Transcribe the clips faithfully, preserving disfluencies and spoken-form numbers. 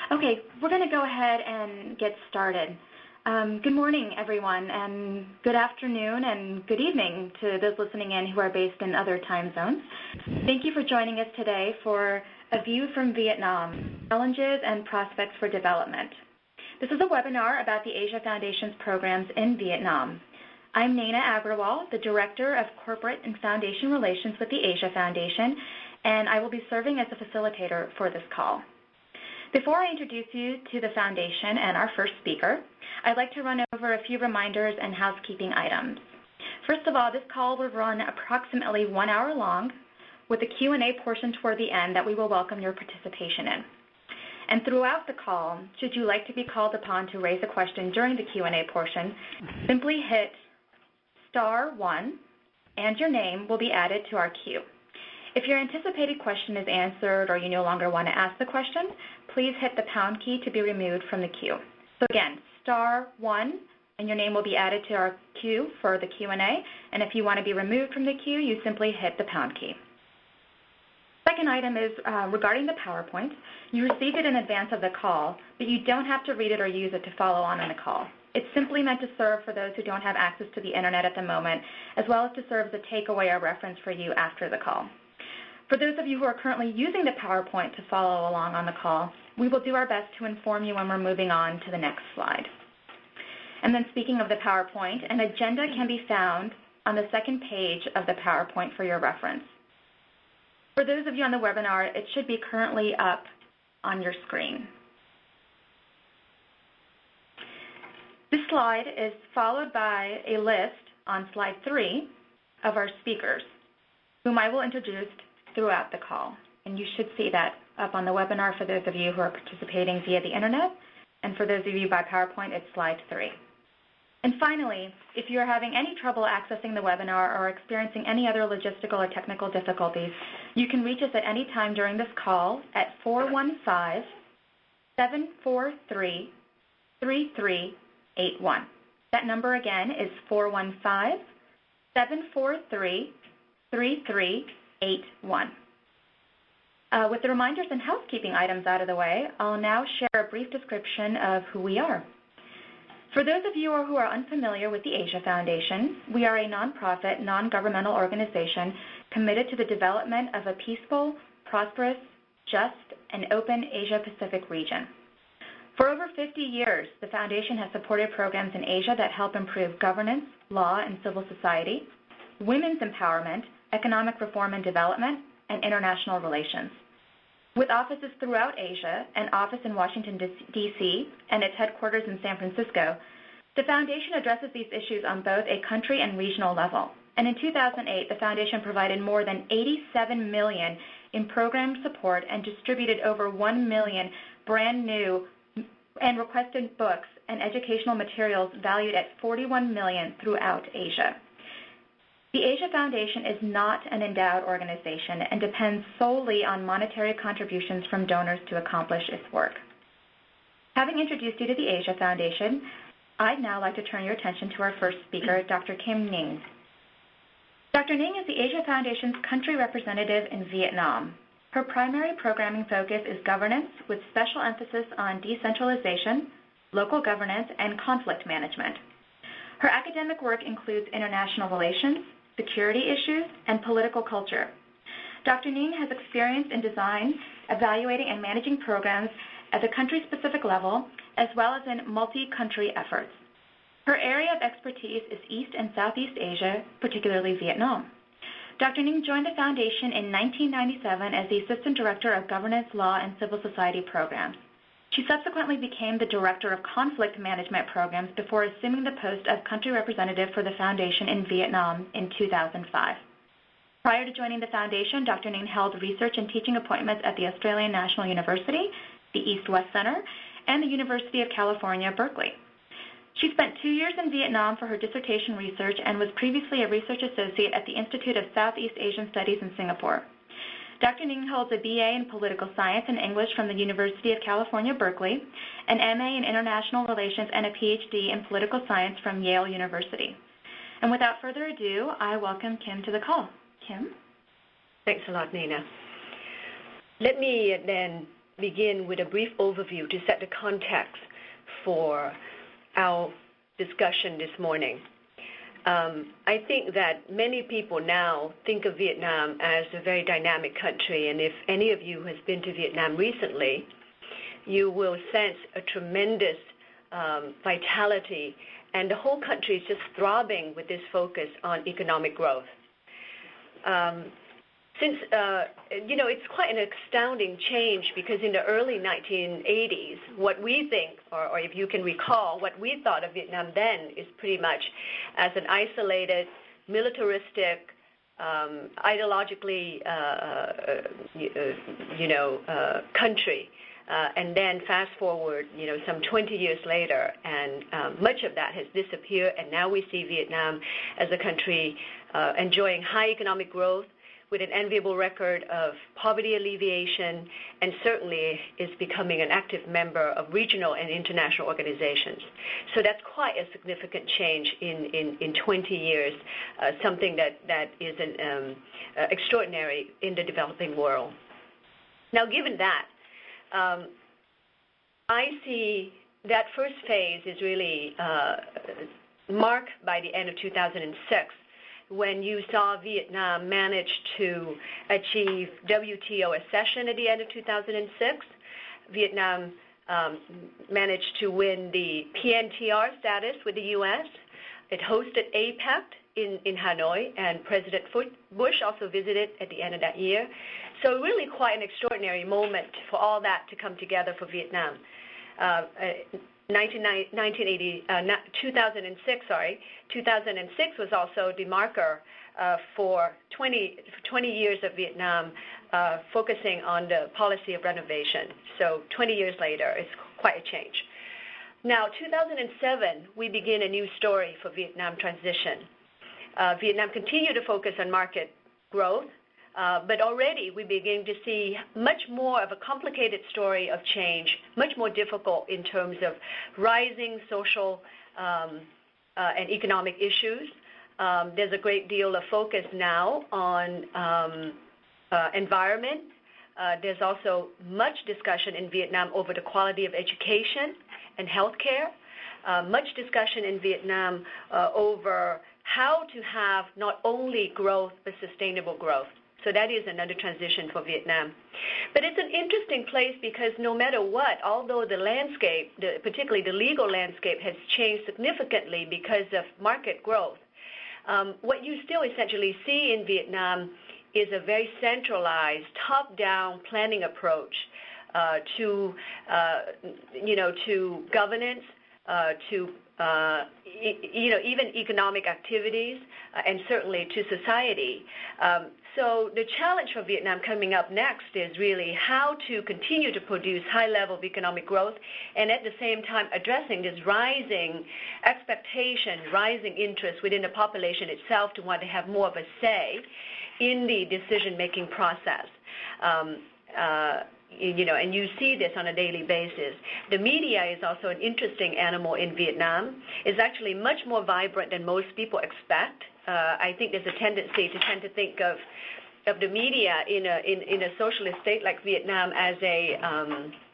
Okay, we're going to go ahead and get started. Um, good morning, everyone, and good afternoon and good evening to those listening in who are based in other time zones. Thank you for joining us today for A View from Vietnam, Challenges and Prospects for Development. This is a webinar about the Asia Foundation's programs in Vietnam. I'm Naina Agrawal, the Director of Corporate and Foundation Relations with the Asia Foundation, and I will be serving as the facilitator for this call. Before I introduce you to the Foundation and our first speaker, I'd like to run over a few reminders and housekeeping items. First of all, this call will run approximately one hour long, with a Q and A portion toward the end that we will welcome your participation in. And throughout the call, should you like to be called upon to raise a question during the Q and A portion, simply hit star one and your name will be added to our queue. If your anticipated question is answered or you no longer want to ask the question, please hit the pound key to be removed from the queue. So again, star one and your name will be added to our queue for the Q and A, and if you want to be removed from the queue, you simply hit the pound key. Second item is uh, regarding the PowerPoint. You received it in advance of the call, but you don't have to read it or use it to follow on in the call. It's simply meant to serve for those who don't have access to the internet at the moment, as well as to serve as a takeaway or reference for you after the call. For those of you who are currently using the PowerPoint to follow along on the call, we will do our best to inform you when we're moving on to the next slide. And then speaking of the PowerPoint, an agenda can be found on the second page of the PowerPoint for your reference. For those of you on the webinar, it should be currently up on your screen. This slide is followed by a list on slide three of our speakers, whom I will introduce throughout the call. And you should see that up on the webinar for those of you who are participating via the internet. And for those of you by PowerPoint, it's slide three. And finally, if you're having any trouble accessing the webinar or experiencing any other logistical or technical difficulties, you can reach us at any time during this call at four one five, seven four three, three three eight one. That number again is four one five, seven four three, three three eight one. Uh, with the reminders and housekeeping items out of the way, I'll now share a brief description of who we are. For those of you who are unfamiliar with the Asia Foundation, we are a nonprofit, non-governmental organization committed to the development of a peaceful, prosperous, just, and open Asia-Pacific region. For over fifty years, the Foundation has supported programs in Asia that help improve governance, law and civil society, women's empowerment, economic reform and development, and international relations. With offices throughout Asia, an office in Washington, D C, and its headquarters in San Francisco, the Foundation addresses these issues on both a country and regional level. And in two thousand eight, the Foundation provided more than eighty-seven million dollars in program support and distributed over one million brand new and requested books and educational materials valued at forty-one million dollars throughout Asia. The Asia Foundation is not an endowed organization and depends solely on monetary contributions from donors to accomplish its work. Having introduced you to the Asia Foundation, I'd now like to turn your attention to our first speaker, Doctor Kim Ning. Doctor Ning is the Asia Foundation's country representative in Vietnam. Her primary programming focus is governance, with special emphasis on decentralization, local governance, and conflict management. Her academic work includes international relations, security issues, and political culture. Doctor Ning has experience in design, evaluating, and managing programs at the country-specific level, as well as in multi-country efforts. Her area of expertise is East and Southeast Asia, particularly Vietnam. Doctor Ning joined the Foundation in nineteen ninety-seven as the Assistant Director of Governance, Law, and Civil Society Programs. She subsequently became the Director of Conflict Management Programs before assuming the post of Country Representative for the Foundation in Vietnam in two thousand five. Prior to joining the Foundation, Doctor Ning held research and teaching appointments at the Australian National University, the East-West Center, and the University of California, Berkeley. She spent two years in Vietnam for her dissertation research and was previously a research associate at the Institute of Southeast Asian Studies in Singapore. Doctor Ning holds a B A in Political Science and English from the University of California, Berkeley, an M A in International Relations, and a P H D in Political Science from Yale University. And without further ado, I welcome Kim to the call. Kim? Thanks a lot, Nina. Let me then begin with a brief overview to set the context for our discussion this morning. Um, I think that many people now think of Vietnam as a very dynamic country, and if any of you has been to Vietnam recently, you will sense a tremendous um, vitality, and the whole country is just throbbing with this focus on economic growth. Um, Since, uh, you know, it's quite an astounding change because in the early nineteen eighties, what we think, or, or if you can recall, what we thought of Vietnam then is pretty much as an isolated, militaristic, um, ideologically, uh, uh, you know, uh, country. Uh, and then fast forward, you know, some twenty years later, and um, much of that has disappeared, and now we see Vietnam as a country uh, enjoying high economic growth, with an enviable record of poverty alleviation, and certainly is becoming an active member of regional and international organizations. So that's quite a significant change in, in, in twenty years, uh, something that, that is an, um, uh, extraordinary in the developing world. Now, given that, um, I see that first phase is really uh, marked by the end of two thousand six, when you saw Vietnam manage to achieve W T O accession at the end of two thousand six. Vietnam um, managed to win the P N T R status with the U S. It hosted APEC in, in Hanoi, and President Bush also visited at the end of that year. So really quite an extraordinary moment for all that to come together for Vietnam. Uh, nineteen eighty, uh, two thousand six, sorry, two thousand six was also the marker uh, for twenty, twenty years of Vietnam uh, focusing on the policy of renovation. So twenty years later, it's quite a change. Now, two thousand seven, we begin a new story for Vietnam transition. Uh, Vietnam continued to focus on market growth, Uh, but already we begin to see much more of a complicated story of change, much more difficult in terms of rising social um, uh, and economic issues. Um, there's a great deal of focus now on um, uh, environment. Uh, there's also much discussion in Vietnam over the quality of education and healthcare. Uh, much discussion in Vietnam uh, over how to have not only growth but sustainable growth. So that is another transition for Vietnam. But it's an interesting place because no matter what, although the landscape, the, particularly the legal landscape, has changed significantly because of market growth, um, what you still essentially see in Vietnam is a very centralized, top-down planning approach uh, to, uh, you know, to governance, uh, to Uh, you know, even economic activities, uh, and certainly to society. Um, so the challenge for Vietnam coming up next is really how to continue to produce high level of economic growth and at the same time addressing this rising expectation, rising interest within the population itself to want to have more of a say in the decision-making process. Um, uh, You know, and you see this on a daily basis. The media is also an interesting animal in Vietnam. It's actually much more vibrant than most people expect. Uh, I think there's a tendency to tend to think of of the media in a in, in a socialist state like Vietnam as a um,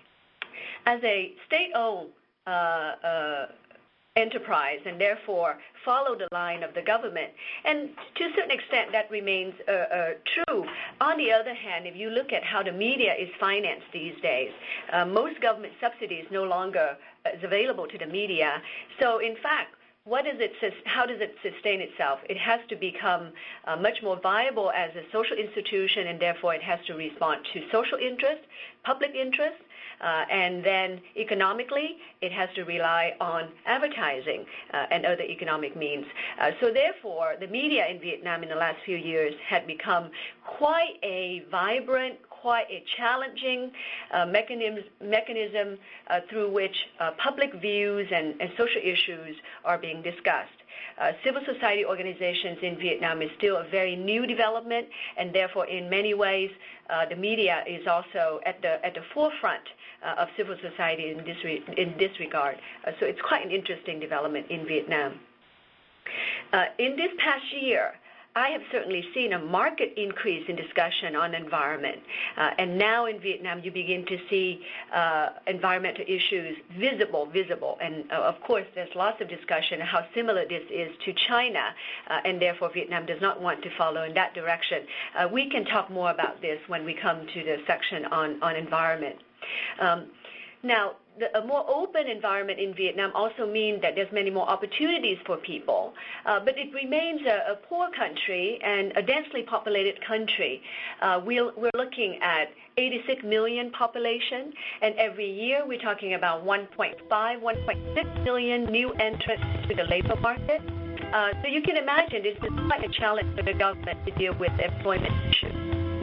as a state-owned uh, uh, enterprise, and therefore follow the line of the government. And to a certain extent, that remains uh, uh, true. On the other hand, if you look at how the media is financed these days, uh, most government subsidies no longer is available to the media. So, in fact, what is it? How does it sustain itself? It has to become uh, much more viable as a social institution, and therefore it has to respond to social interest, public interest, uh, and then economically it has to rely on advertising uh, and other economic means. Uh, so therefore, the media in Vietnam in the last few years had become quite a vibrant, quite a challenging uh, mechanism, mechanism uh, through which uh, public views and, and social issues are being discussed. Uh, civil society organizations in Vietnam is still a very new development, and therefore in many ways uh, the media is also at the at the forefront uh, of civil society in this, re in this regard. Uh, so it's quite an interesting development in Vietnam. Uh, in this past year, I have certainly seen a marked increase in discussion on environment. Uh, and now in Vietnam, you begin to see uh, environmental issues visible, visible. And uh, of course, there's lots of discussion how similar this is to China, uh, and therefore Vietnam does not want to follow in that direction. Uh, we can talk more about this when we come to the section on, on environment. Um, now, the, a more open environment in Vietnam also means that there's many more opportunities for people, uh, but it remains a, a poor country and a densely populated country. Uh, we'll, we're looking at eighty-six million population, and every year we're talking about one point five, one point six million new entrants to the labor market. Uh, so you can imagine this is quite a challenge for the government to deal with employment issues.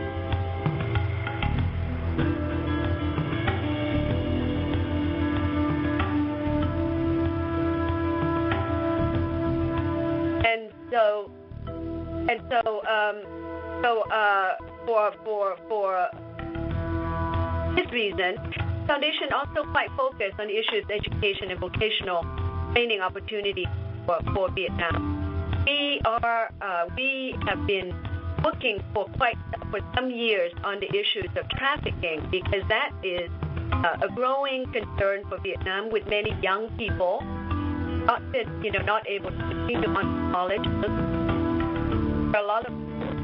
And so, and so, um, so uh, for for for this reason, the foundation also quite focused on issues of education and vocational training opportunities for, for Vietnam. We are uh, we have been looking for quite for some years on the issues of trafficking, because that is uh, a growing concern for Vietnam, with many young people not you know not able to continue on college. There are a lot of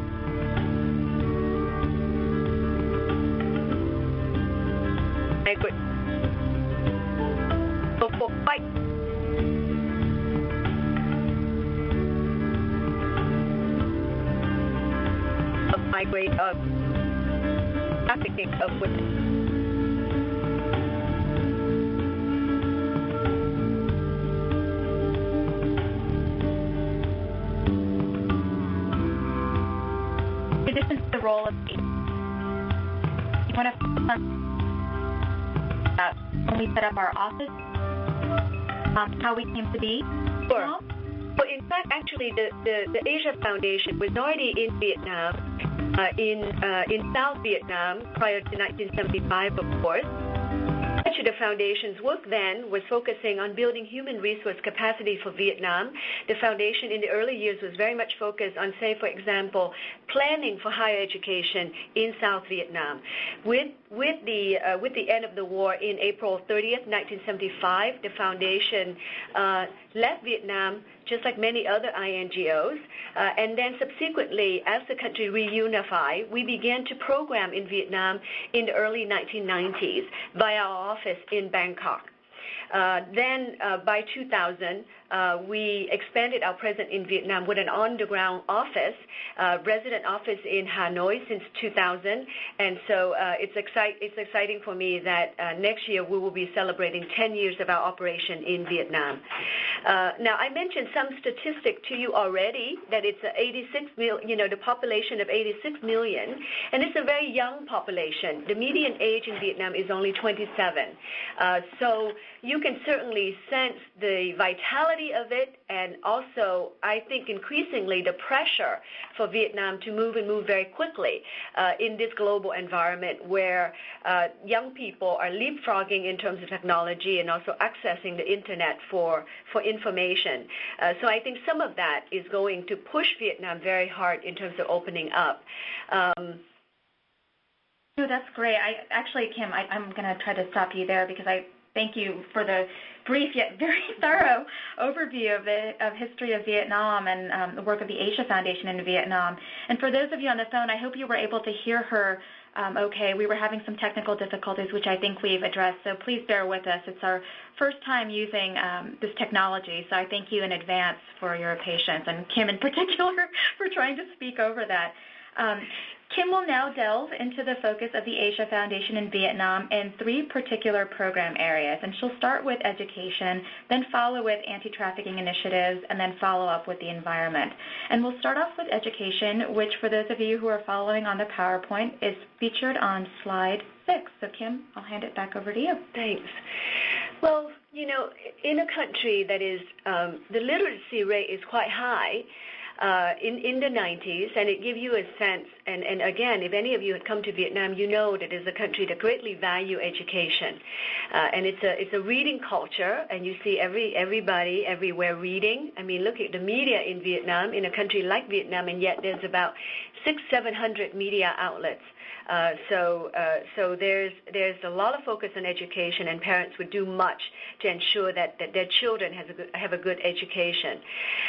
migrant so for quite of migrate of trafficking of women. This is the role of you want to uh, when we set up our office, um, how we came to be? Sure. Well, in fact, actually, the, the, the Asia Foundation was already in Vietnam, uh, in uh, in South Vietnam prior to nineteen seventy-five, of course. Much of the foundation's work then was focusing on building human resource capacity for Vietnam. The foundation in the early years was very much focused on, say, for example, planning for higher education in South Vietnam. With with the uh, with the end of the war in April thirtieth, nineteen seventy-five, the foundation uh, left Vietnam, just like many other I N G Os, uh, and then subsequently, as the country reunified, we began to program in Vietnam in the early nineteen nineties via our office in Bangkok. Uh, then uh, by two thousand, uh, we expanded our presence in Vietnam with an on-the-ground office, uh, resident office in Hanoi since two thousand. And so uh, it's, excite- it's exciting for me that uh, next year we will be celebrating ten years of our operation in Vietnam. Uh, now, I mentioned some statistic to you already, that it's a eighty-six million, you know, the population of eighty-six million, and it's a very young population. The median age in Vietnam is only twenty-seven. Uh, so you can certainly sense the vitality of it, and also, I think, increasingly the pressure for Vietnam to move and move very quickly uh, in this global environment where uh, young people are leapfrogging in terms of technology and also accessing the internet for, for information. Uh, so I think some of that is going to push Vietnam very hard in terms of opening up. Um, No, that's great. I actually, Kim, I, I'm going to try to stop you there because I thank you for the brief yet very thorough overview of the of history of Vietnam and um, the work of the Asia Foundation in Vietnam. And for those of you on the phone, I hope you were able to hear her um, okay. We were having some technical difficulties, which I think we've addressed, so please bear with us. It's our first time using um, this technology, so I thank you in advance for your patience, and Kim in particular for trying to speak over that. Um, Kim will now delve into the focus of the Asia Foundation in Vietnam in three particular program areas, and she'll start with education, then follow with anti-trafficking initiatives, and then follow up with the environment. And we'll start off with education, which for those of you who are following on the PowerPoint is featured on slide six. So Kim, I'll hand it back over to you. Thanks. Well, you know, in a country that is, um, the literacy rate is quite high, uh, in, in the nineties, and it gives you a sense, and, and again, if any of you had come to Vietnam, you know that it's a country that greatly value education. Uh, and it's a, it's a reading culture, and you see every, everybody everywhere reading. I mean, look at the media in Vietnam, in a country like Vietnam, and yet there's about six, seven hundred media outlets. Uh, so, uh, so there's there's a lot of focus on education, and parents would do much to ensure that, that their children has a good, have a good education.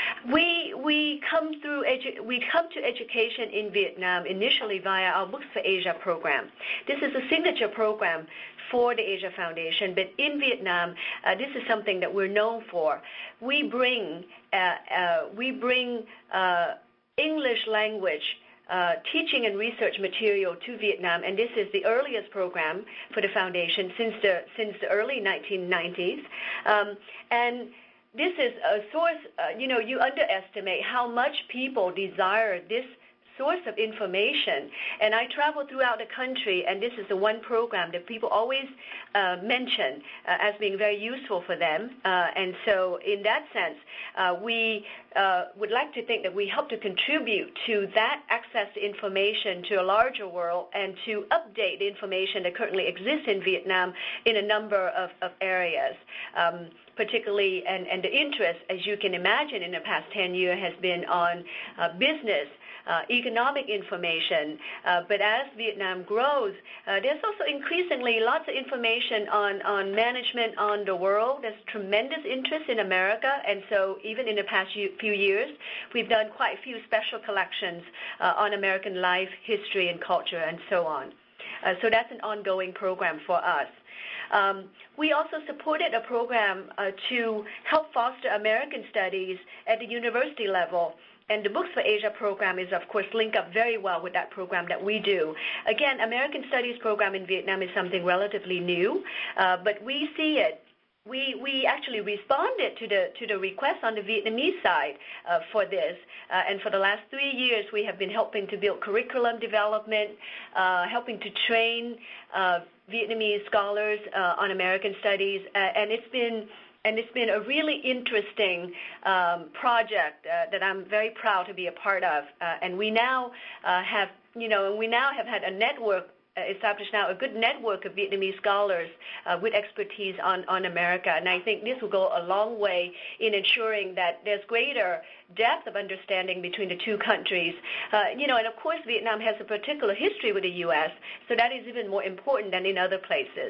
We we come through edu- we come to education in Vietnam initially via our Books for Asia program. This is a signature program for the Asia Foundation, but in Vietnam, uh, this is something that we're known for. We bring uh, uh, we bring uh, English language Uh, teaching and research material to Vietnam, and this is the earliest program for the foundation since the since the early nineteen nineties. Um, and this is a source. Uh, you know, you underestimate how much people desire this source of information. And I travel throughout the country, and this is the one program that people always uh, mention uh, as being very useful for them. Uh, and so in that sense, uh, we uh, would like to think that we help to contribute to that access to information to a larger world and to update the information that currently exists in Vietnam in a number of, of areas. Um, particularly, and, and the interest, as you can imagine, in the past ten years has been on uh, business, Uh, economic information, uh, but as Vietnam grows, uh, there's also increasingly lots of information on, on management on the world. There's tremendous interest in America, and so even in the past few years, we've done quite a few special collections uh, on American life, history, and culture, and so on. Uh, so that's an ongoing program for us. Um, we also supported a program uh, to help foster American studies at the university level. And the Books for Asia program is, of course, linked up very well with that program that we do. Again, American Studies program in Vietnam is something relatively new, uh, but we see it. We, we actually responded to the, to the request on the Vietnamese side uh, for this. Uh, and for the last three years, we have been helping to build curriculum development, uh, helping to train uh, Vietnamese scholars uh, on American Studies. Uh, and it's been And it's been a really interesting um, project uh, that I'm very proud to be a part of. Uh, and we now uh, have, you know, we now have had a network uh, established now, a good network of Vietnamese scholars uh, with expertise on, on America. And I think this will go a long way in ensuring that there's greater depth of understanding between the two countries. Uh, you know, and of course, Vietnam has a particular history with the U S, so that is even more important than in other places.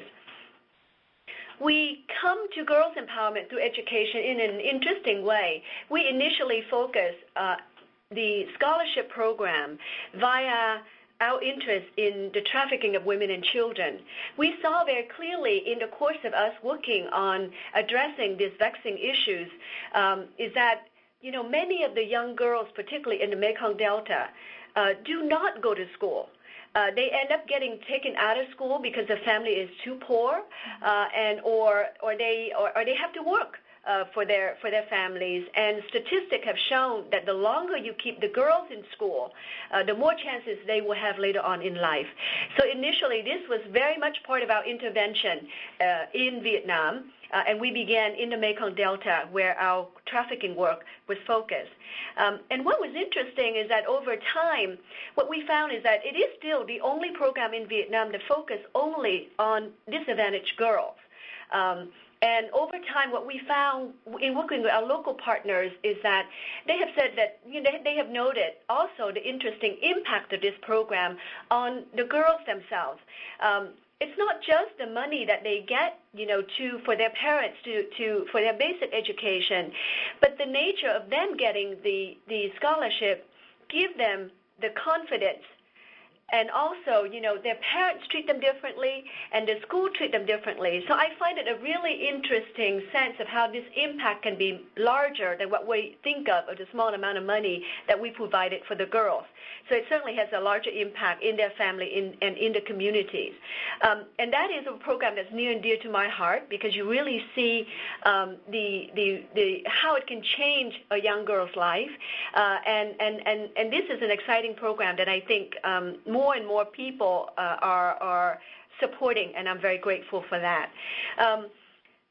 We come to girls' empowerment through education in an interesting way. We initially focused uh, the scholarship program via our interest in the trafficking of women and children. We saw very clearly in the course of us working on addressing these vexing issues um, is that, you know, many of the young girls, particularly in the Mekong Delta, uh, do not go to school. Uh, they end up getting taken out of school because the family is too poor, uh, and or or they or, or they have to work uh, for their for their families. And statistics have shown that the longer you keep the girls in school, uh, the more chances they will have later on in life. So initially, this was very much part of our intervention uh, in Vietnam. Uh, and we began in the Mekong Delta, where our trafficking work was focused. Um, and what was interesting is that over time, what we found is that it is still the only program in Vietnam that focused only on disadvantaged girls. Um, and over time, what we found in working with our local partners is that they have said that, you know, they have noted also the interesting impact of this program on the girls themselves. Um, It's not just the money that they get, you know, to for their parents to, to for their basic education, but the nature of them getting the, the scholarship give them the confidence. And also, you know, their parents treat them differently and the school treat them differently. So I find it a really interesting sense of how this impact can be larger than what we think of of the small amount of money that we provided for the girls. So it certainly has a larger impact in their family in, and in the communities. Um, and that is a program that's near and dear to my heart because you really see um, the, the, the, how it can change a young girl's life. Uh, and, and, and, and this is an exciting program that I think um, more and more people uh, are, are supporting, and I'm very grateful for that. Um,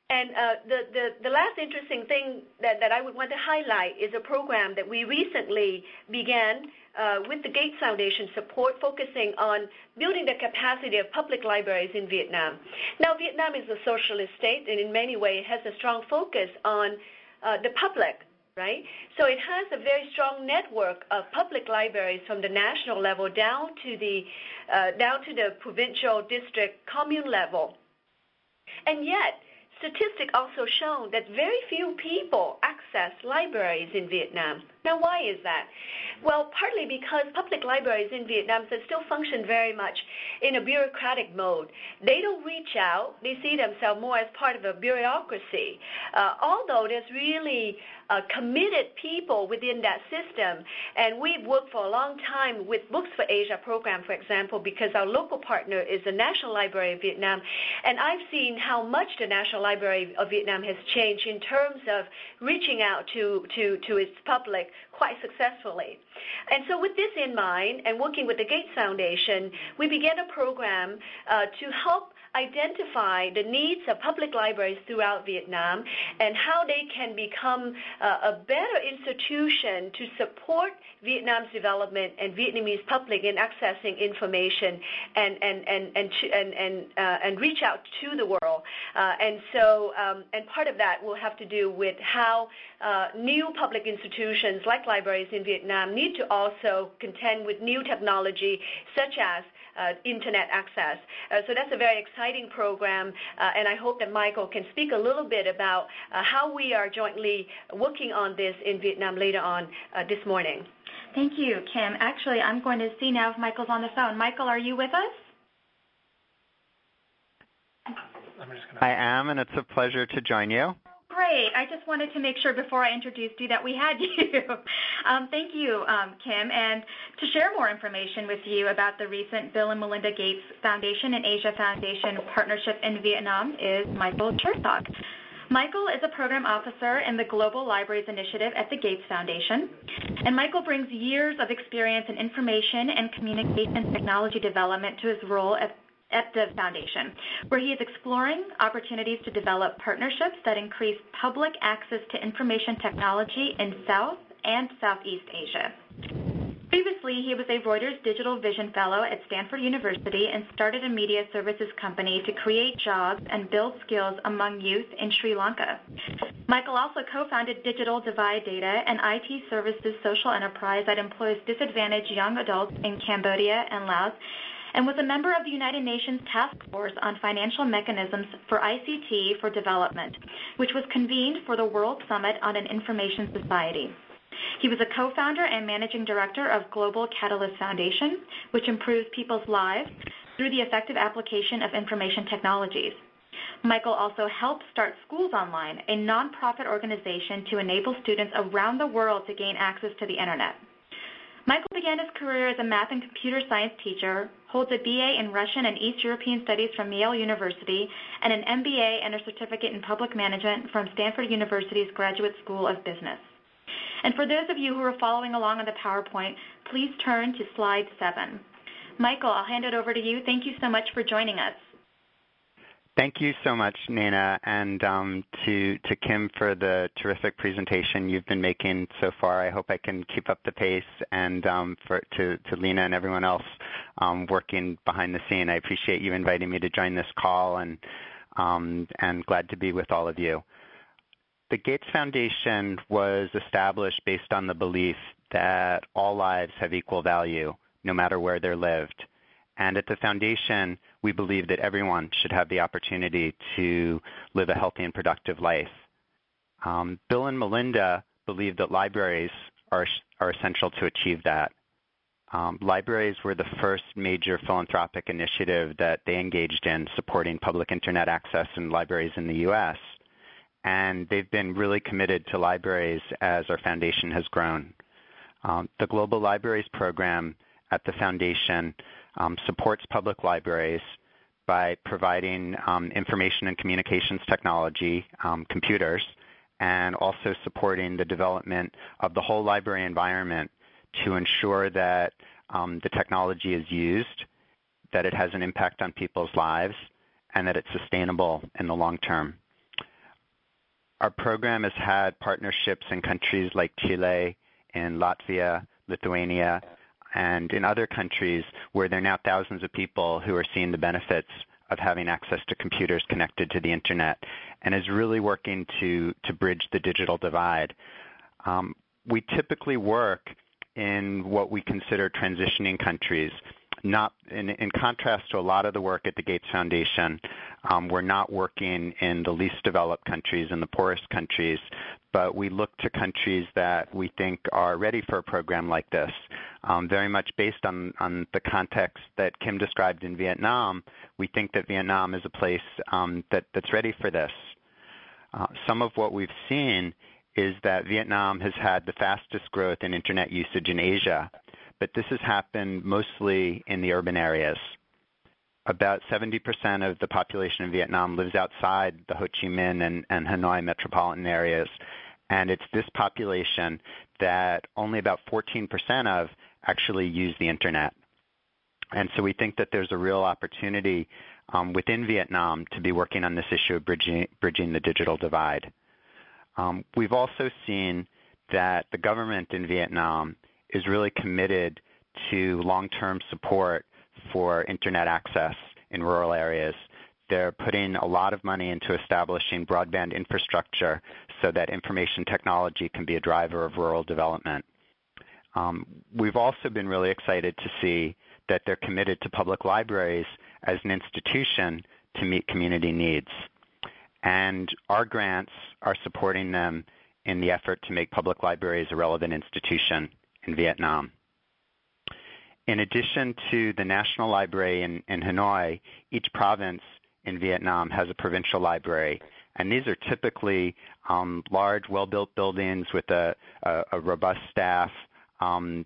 And uh, the, the, the last interesting thing that, that I would want to highlight is a program that we recently began uh, with the Gates Foundation support, focusing on building the capacity of public libraries in Vietnam. Now, Vietnam is a socialist state, and in many ways has a strong focus on uh, the public, right? So it has a very strong network of public libraries from the national level down to the, uh, down to the provincial, district, commune level. And yet, statistics also shown that very few people access libraries in Vietnam. Now, why is that? Well, partly because public libraries in Vietnam still function very much in a bureaucratic mode. They don't reach out. They see themselves more as part of a bureaucracy. Uh, although there's really uh, committed people within that system, and we've worked for a long time with Books for Asia program, for example, because our local partner is the National Library of Vietnam, and I've seen how much the National Library of Vietnam has changed in terms of reaching out to, to, to its public quite successfully. And so with this in mind, and working with the Gates Foundation, we began a program uh, to help identify the needs of public libraries throughout Vietnam and how they can become uh, a better institution to support Vietnam's development and Vietnamese public in accessing information and and and and and and, uh, and reach out to the world. Uh, and so, um, and part of that will have to do with how uh, new public institutions like libraries in Vietnam need to also contend with new technology, such as Uh, internet access. Uh, so that's a very exciting program, uh, and I hope that Michael can speak a little bit about uh, how we are jointly working on this in Vietnam later on uh, this morning. Thank you, Kim. Actually, I'm going to see now if Michael's on the phone. Michael, are you with us? I am, and it's a pleasure to join you. Great. I just wanted to make sure before I introduced you that we had you. um, thank you, um, Kim. And to share more information with you about the recent Bill and Melinda Gates Foundation and Asia Foundation partnership in Vietnam is Michael Chertok. Michael is a program officer in the Global Libraries Initiative at the Gates Foundation. And Michael brings years of experience in information and communication technology development to his role at at the foundation, where he is exploring opportunities to develop partnerships that increase public access to information technology in South and Southeast Asia. Previously, he was a Reuters Digital Vision Fellow at Stanford University and started a media services company to create jobs and build skills among youth in Sri Lanka. Michael also co-founded Digital Divide Data, an I T services social enterprise that employs disadvantaged young adults in Cambodia and Laos, and was a member of the United Nations Task Force on Financial Mechanisms for I C T for Development, which was convened for the World Summit on an Information Society. He was a co-founder and managing director of Global Catalyst Foundation, which improves people's lives through the effective application of information technologies. Michael also helped start Schools Online, a nonprofit organization to enable students around the world to gain access to the Internet. Michael began his career as a math and computer science teacher, holds a B A in Russian and East European Studies from Yale University, and an M B A and a certificate in public management from Stanford University's Graduate School of Business. And for those of you who are following along on the PowerPoint, please turn to slide seven. Michael, I'll hand it over to you. Thank you so much for joining us. Thank you so much, Nina, and um, to, to Kim for the terrific presentation you've been making so far. I hope I can keep up the pace, and um, for, to, to Lena and everyone else um, working behind the scene. I appreciate you inviting me to join this call, and, um, and glad to be with all of you. The Gates Foundation was established based on the belief that all lives have equal value, no matter where they're lived. And at the foundation, we believe that everyone should have the opportunity to live a healthy and productive life. Um, Bill and Melinda believe that libraries are, are essential to achieve that. Um, libraries were the first major philanthropic initiative that they engaged in, supporting public Internet access in libraries in the U S. And they've been really committed to libraries as our foundation has grown. Um, the Global Libraries Program at the foundation um, supports public libraries by providing um, information and communications technology, um, computers, and also supporting the development of the whole library environment to ensure that um, the technology is used, that it has an impact on people's lives, and that it's sustainable in the long term. our program has had partnerships in countries like Chile, in Latvia, Lithuania, and in other countries where there are now thousands of people who are seeing the benefits of having access to computers connected to the internet, and is really working to, to bridge the digital divide. Um, we typically work in what we consider transitioning countries. Not in, in contrast to a lot of the work at the Gates Foundation, um, we're not working in the least developed countries and the poorest countries, but we look to countries that we think are ready for a program like this, um, very much based on, on the context that Kim described in Vietnam. We think that Vietnam is a place um, that, that's ready for this. Uh, some of what we've seen is that Vietnam has had the fastest growth in internet usage in Asia, but this has happened mostly in the urban areas. About seventy percent of the population in Vietnam lives outside the Ho Chi Minh and, and Hanoi metropolitan areas, and it's this population that only about fourteen percent of actually use the internet. And so we think that there's a real opportunity um, within Vietnam to be working on this issue of bridging, bridging the digital divide. Um, we've also seen that the government in Vietnam is really committed to long-term support for internet access in rural areas. They're putting a lot of money into establishing broadband infrastructure so that information technology can be a driver of rural development. Um, we've also been really excited to see that they're committed to public libraries as an institution to meet community needs. And our grants are supporting them in the effort to make public libraries a relevant institution in Vietnam. In addition to the National Library in, in Hanoi, each province in Vietnam has a provincial library. And these are typically um, large, well-built buildings with a, a, a robust staff um,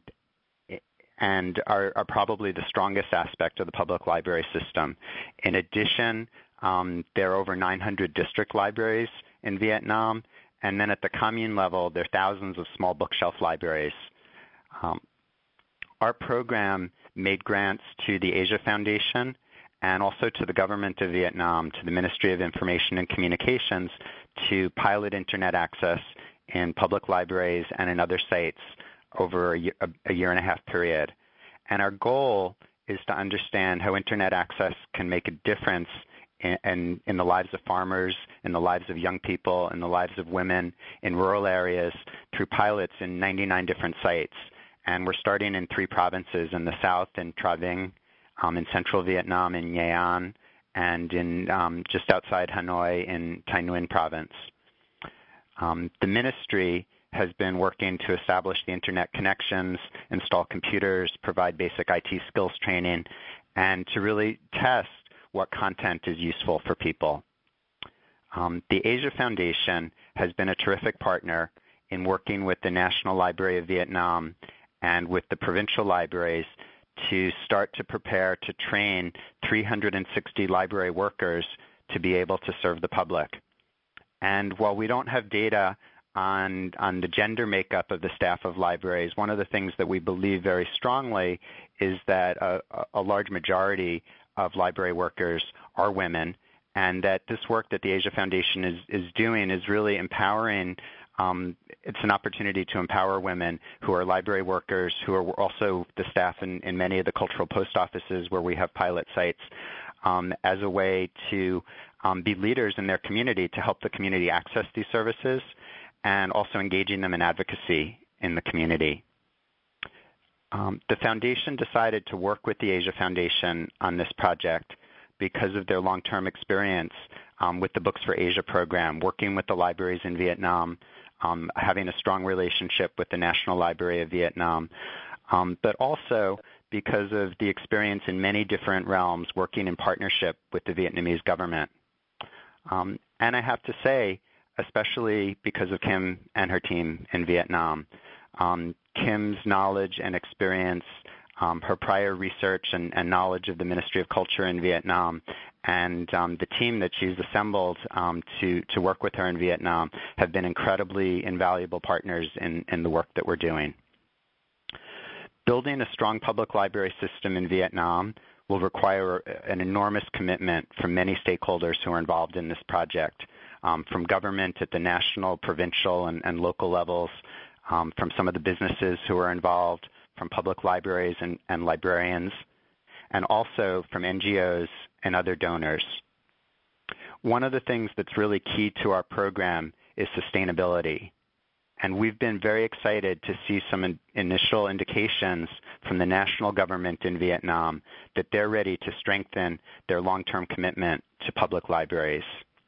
and are, are probably the strongest aspect of the public library system. In addition, um, there are over nine hundred district libraries in Vietnam. And then at the commune level, there are thousands of small bookshelf libraries. Um, our program made grants to the Asia Foundation and also to the government of Vietnam, to the Ministry of Information and Communications, to pilot internet access in public libraries and in other sites over a year, a year and a half period. And our goal is to understand how internet access can make a difference in, in, in the lives of farmers, in the lives of young people, in the lives of women in rural areas through pilots in ninety-nine different sites. And we're starting in three provinces, in the south in Tra Vinh, um, in central Vietnam in Nha An, and in um, just outside Hanoi in Thanh Nguyen province. Um, the ministry has been working to establish the internet connections, install computers, provide basic I T skills training, and to really test what content is useful for people. Um, the Asia Foundation has been a terrific partner in working with the National Library of Vietnam and with the provincial libraries to start to prepare to train three hundred sixty library workers to be able to serve the public. And while we don't have data on, on the gender makeup of the staff of libraries, one of the things that we believe very strongly is that a, a large majority of library workers are women, and that this work that the Asia Foundation is, is doing is really empowering. Um, it's an opportunity to empower women who are library workers, who are also the staff in, in many of the cultural post offices where we have pilot sites, um, as a way to um, be leaders in their community to help the community access these services, and also engaging them in advocacy in the community. Um, the foundation decided to work with the Asia Foundation on this project because of their long-term experience um, with the Books for Asia program, working with the libraries in Vietnam, um, having a strong relationship with the National Library of Vietnam, um, but also because of the experience in many different realms working in partnership with the Vietnamese government. Um, and I have to say, especially because of Kim and her team in Vietnam, um, Kim's knowledge and experience, um, her prior research and, and knowledge of the Ministry of Culture in Vietnam, and um, the team that she's assembled um, to, to work with her in Vietnam have been incredibly invaluable partners in, in the work that we're doing. Building a strong public library system in Vietnam will require an enormous commitment from many stakeholders who are involved in this project. um, from government at the national, provincial, and, and local levels, um, from some of the businesses who are involved, from public libraries and, and librarians, and also from N G Os and other donors. One of the things that's really key to our program is sustainability. And we've been very excited to see some in initial indications from the national government in Vietnam that they're ready to strengthen their long-term commitment to public libraries,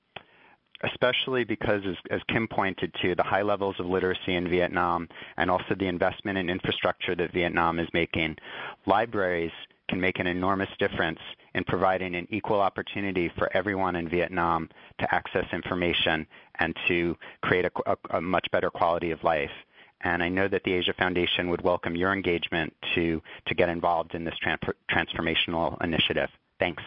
especially because, as, as Kim pointed to, the high levels of literacy in Vietnam and also the investment in infrastructure that Vietnam is making. Libraries can make an enormous difference in providing an equal opportunity for everyone in Vietnam to access information and to create a, a, a much better quality of life. And I know that the Asia Foundation would welcome your engagement to, to get involved in this tran transformational initiative. Thanks.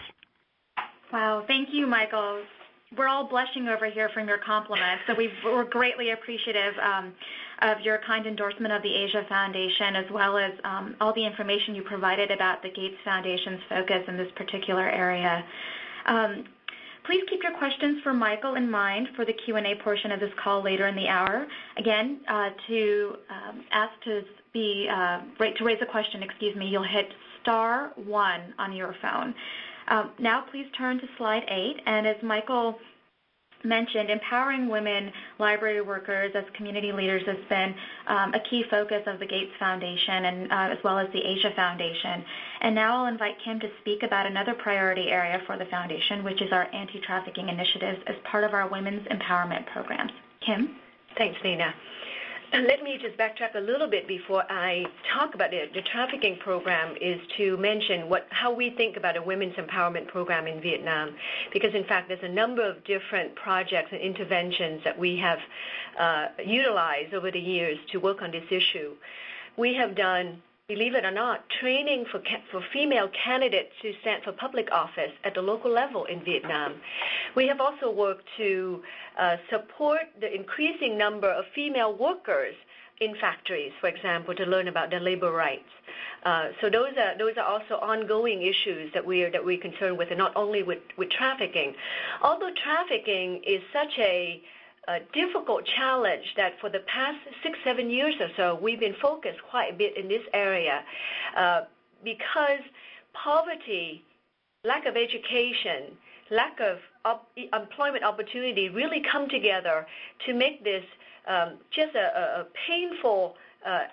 Wow, thank you, Michael. We're all blushing over here from your compliments, so we've, we're greatly appreciative um, of your kind endorsement of the Asia Foundation, as well as um, all the information you provided about the Gates Foundation's focus in this particular area. Um, please keep your questions for Michael in mind for the Q and A portion of this call later in the hour. Again, uh, to um, ask to be uh, to raise a question, excuse me, you'll hit star one on your phone. Um, now please turn to slide eight, and as Michael mentioned, empowering women library workers as community leaders has been um, a key focus of the Gates Foundation and uh, as well as the Asia Foundation. And now I'll invite Kim to speak about another priority area for the Foundation, which is our anti-trafficking initiatives as part of our women's empowerment programs. Kim? Thanks, Nina. Let me just backtrack a little bit before I talk about it. The trafficking program is to mention what, how we think about a women's empowerment program in Vietnam, because in fact there's a number of different projects and interventions that we have uh, utilized over the years to work on this issue. We have done, believe it or not, training for, for female candidates to stand for public office at the local level in Vietnam. We have also worked to uh, support the increasing number of female workers in factories, for example, to learn about their labor rights. Uh, so those are those are also ongoing issues that we are that we're concerned with, and not only with, with trafficking. Although trafficking is such a A difficult challenge that for the past six, seven years or so, we've been focused quite a bit in this area uh, because poverty, lack of education, lack of op employment opportunity really come together to make this um, just a, a painful uh,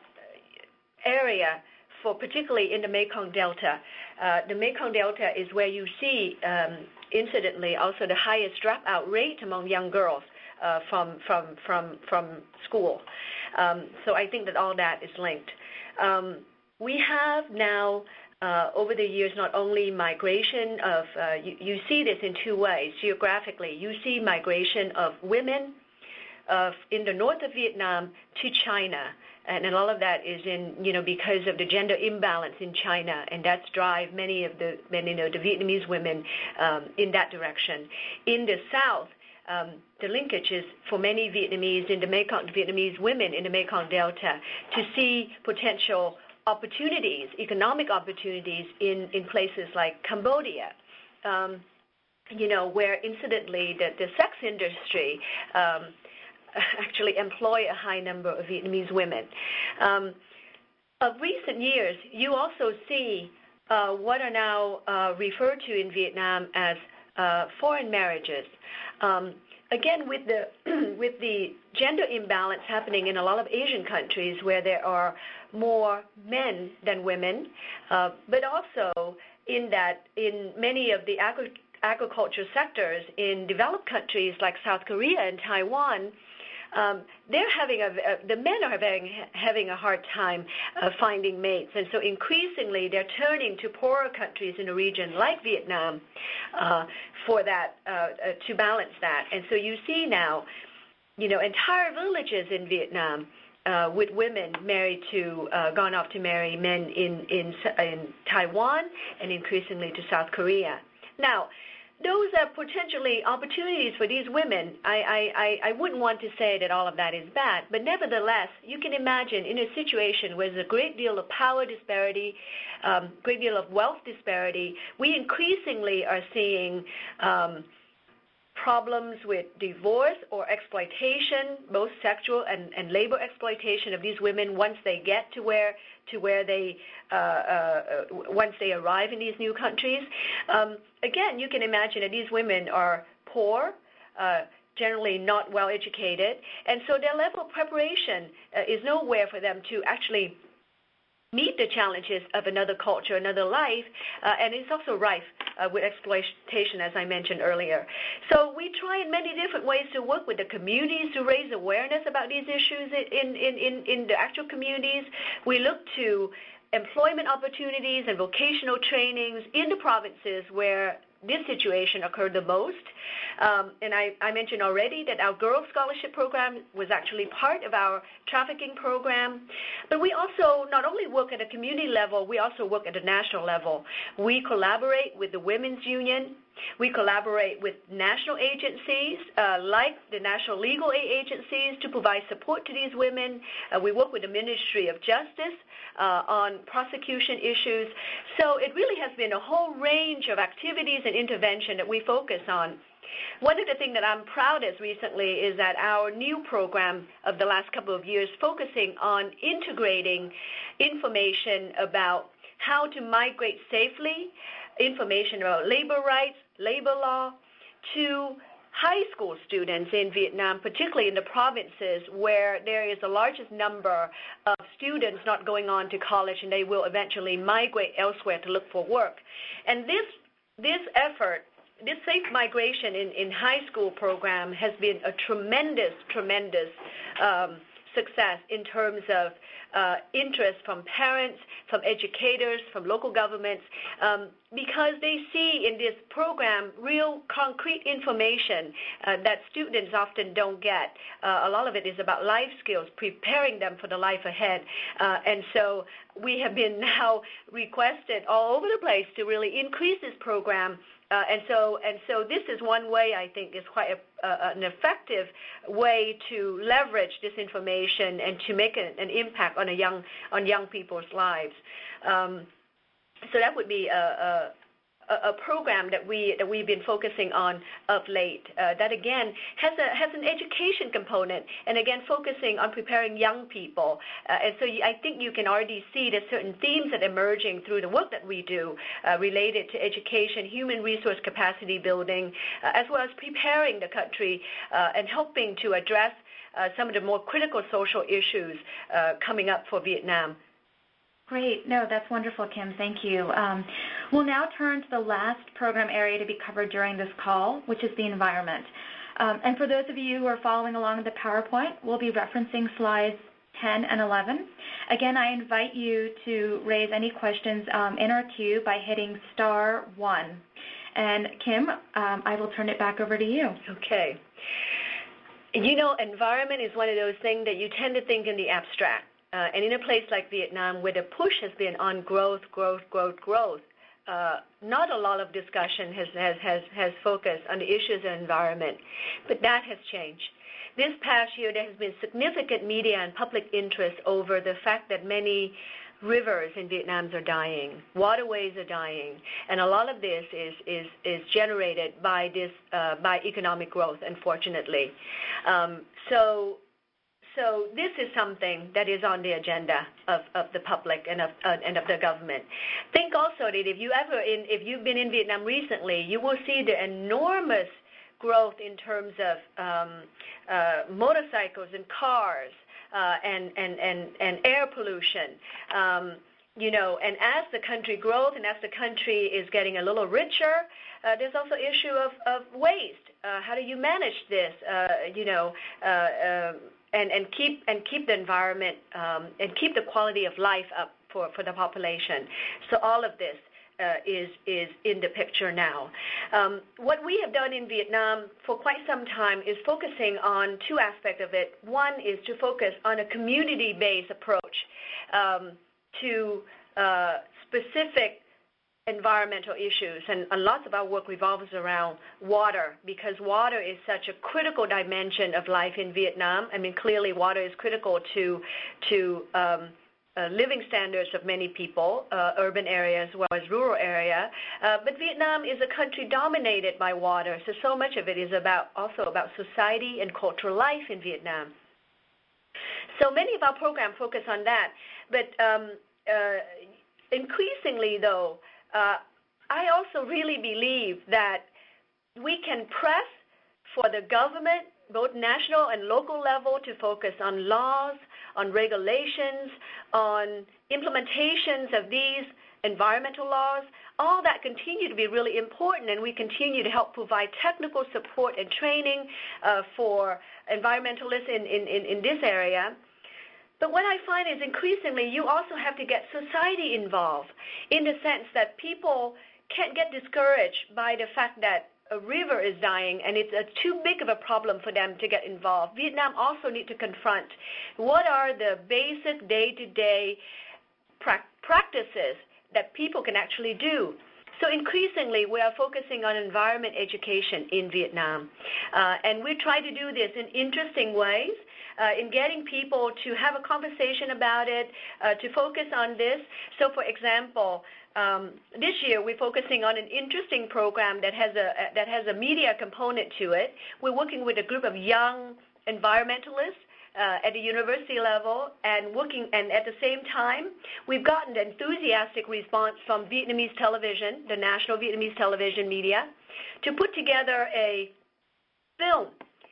area for particularly in the Mekong Delta. Uh, the Mekong Delta is where you see, um, incidentally, also the highest dropout rate among young girls. Uh, from from from from school, um, so I think that all that is linked. Um, we have now uh, over the years not only migration of uh, you, you see this in two ways geographically. You see migration of women of in the north of Vietnam to China, and, and all of that is in you know because of the gender imbalance in China, and that's drive many of the many you know the Vietnamese women um, in that direction. In the south. Um, the linkage is for many Vietnamese in the Mekong, Vietnamese women in the Mekong Delta to see potential opportunities, economic opportunities in, in places like Cambodia, um, you know, where incidentally the, the sex industry um, actually employ a high number of Vietnamese women. Um, of recent years, you also see uh, what are now uh, referred to in Vietnam as uh, foreign marriages. Um, again, with the with the gender imbalance happening in a lot of Asian countries where there are more men than women, uh, but also in that in many of the agri agriculture sectors in developed countries like South Korea and Taiwan, um, they're having a, uh, the men are having, having a hard time uh, finding mates. And so increasingly they're turning to poorer countries in the region like Vietnam uh, for that, uh, uh, to balance that. And so you see now, you know, entire villages in Vietnam uh, with women married to, uh, gone off to marry men in, in, in Taiwan and increasingly to South Korea. Now, those are potentially opportunities for these women. I, I, I wouldn't want to say that all of that is bad, but nevertheless, you can imagine in a situation where there's a great deal of power disparity, um, great deal of wealth disparity, we increasingly are seeing um, problems with divorce or exploitation, both sexual and, and labor exploitation of these women once they get to where to where they uh, uh, once they arrive in these new countries. Um, again, you can imagine that these women are poor, uh, generally not well educated, and so their level of preparation uh, is nowhere for them to actually meet the challenges of another culture, another life, uh, and it's also rife uh, with exploitation, as I mentioned earlier. So we try in many different ways to work with the communities to raise awareness about these issues in, in, in, in the actual communities. We look to employment opportunities and vocational trainings in the provinces where this situation occurred the most. Um, and I, I mentioned already that our Girls Scholarship Program was actually part of our trafficking program. But we also not only work at a community level, we also work at a national level. We collaborate with the Women's Union. We collaborate with national agencies uh, like the National Legal Aid Agencies to provide support to these women. Uh, we work with the Ministry of Justice uh, on prosecution issues. So it really has been a whole range of activities and intervention that we focus on. One of the things that I'm proudest recently is that our new program of the last couple of years focusing on integrating information about how to migrate safely, information about labor rights, labor law, to high school students in Vietnam, particularly in the provinces where there is the largest number of students not going on to college, and they will eventually migrate elsewhere to look for work. And this, this effort, this safe migration in, in high school program has been a tremendous, tremendous um, success in terms of uh, interest from parents, from educators, from local governments, um, because they see in this program real concrete information uh, that students often don't get. Uh, a lot of it is about life skills, preparing them for the life ahead. Uh, and so we have been now requested all over the place to really increase this program. Uh, and so, and so, this is one way I think is quite a, uh, an effective way to leverage this information and to make an, an impact on a young on young people's lives. Um, so that would be a, a a program that we that we've been focusing on of late. Uh, that again has a has an education component, and again focusing on preparing young people. Uh, and so you, I think you can already see that certain themes that are emerging through the work that we do uh, related to education, human resource capacity building, uh, as well as preparing the country uh, and helping to address uh, some of the more critical social issues uh, coming up for Vietnam. Great. No, that's wonderful, Kim. Thank you. Um, we'll now turn to the last program area to be covered during this call, which is the environment. Um, and for those of you who are following along with the PowerPoint, we'll be referencing slides ten and eleven. Again, I invite you to raise any questions um, in our queue by hitting star one. And Kim, um, I will turn it back over to you. Okay. You know, environment is one of those things that you tend to think in the abstract. Uh, and in a place like Vietnam, where the push has been on growth, growth, growth, growth, uh, not a lot of discussion has, has, has, has focused on the issues of environment. But that has changed. This past year, there has been significant media and public interest over the fact that many rivers in Vietnam are dying, waterways are dying, and a lot of this is, is, is generated by, this, uh, by economic growth, unfortunately. Um, so. So this is something that is on the agenda of, of the public and of, uh, and of the government. Think also that if you ever in, if you've been in Vietnam recently, you will see the enormous growth in terms of um, uh, motorcycles and cars uh, and, and, and, and air pollution. Um, you know, and as the country grows and as the country is getting a little richer, uh, there's also issue of, of waste. Uh, how do you manage this? Uh, you know. Uh, um, And, and keep and keep the environment um, and keep the quality of life up for, for the population. So all of this uh, is is in the picture now. Um, what we have done in Vietnam for quite some time is focusing on two aspects of it. One is to focus on a community-based approach um, to uh, specific environmental issues, and, and lots of our work revolves around water, because water is such a critical dimension of life in Vietnam. I mean, clearly water is critical to to um, uh, living standards of many people, uh, urban area as well as rural area. Uh, but Vietnam is a country dominated by water, so so much of it is about also about society and cultural life in Vietnam. So many of our programs focus on that. But um, uh, increasingly, though, uh, I also really believe that we can press for the government, both national and local level, to focus on laws, on regulations, on implementations of these environmental laws. All that continue to be really important, and we continue to help provide technical support and training uh, for environmentalists in, in, in, in this area. But what I find is increasingly you also have to get society involved in the sense that people can't get discouraged by the fact that a river is dying and it's a too big of a problem for them to get involved. Vietnam also need to confront what are the basic day-to-day pra- practices that people can actually do. So increasingly, we are focusing on environment education in Vietnam. Uh, and we try to do this in interesting ways, uh, in getting people to have a conversation about it, uh, to focus on this. So for example, um, this year we're focusing on an interesting program that has a, that has a media component to it. We're working with a group of young environmentalists Uh, at the university level, and working, and at the same time, we've gotten an enthusiastic response from Vietnamese television, the national Vietnamese television media, to put together a film